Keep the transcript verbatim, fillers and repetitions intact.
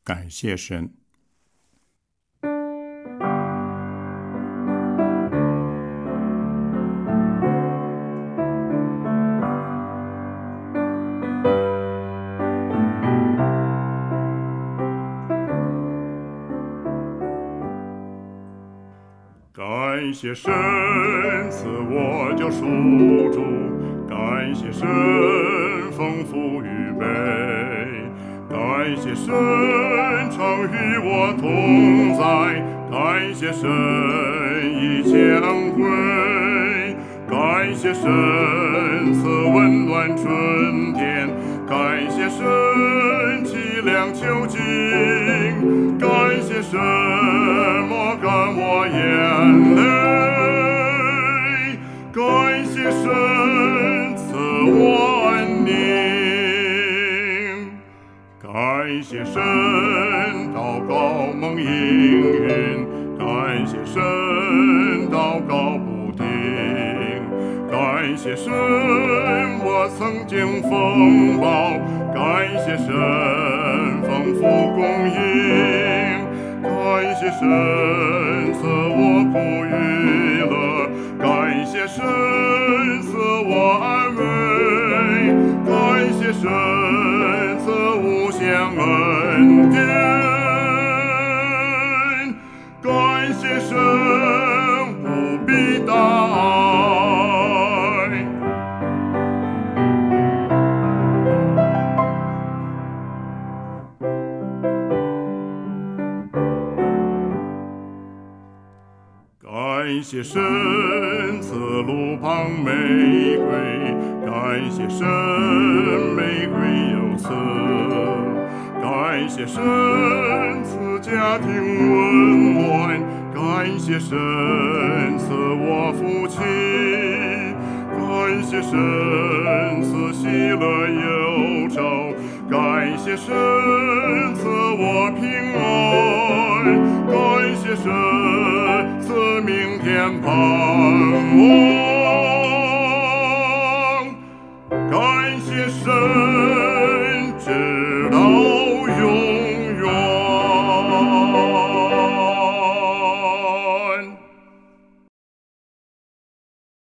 感谢神。感谢神赐我救赎主，感谢神丰富预备，感谢神常与我同在，感谢神以降贵，感谢神赐温暖春天，感谢神凄凉囚禁，感谢神抹干我眼泪，感谢神赐我安宁，感谢神祷告蒙应允，感谢神祷告不停，感谢神我曾经风暴，感谢神丰富供应，感谢神赐我不娱乐，感谢神赐我安慰，感谢神赐无限恩典，感谢神无比大爱。感谢神赐路旁玫瑰，感谢神玫瑰有刺，感谢神赐家庭温暖，感谢神赐我福气，感谢神赐喜乐忧愁，感谢神赐我平安，感谢神赐明天盼望。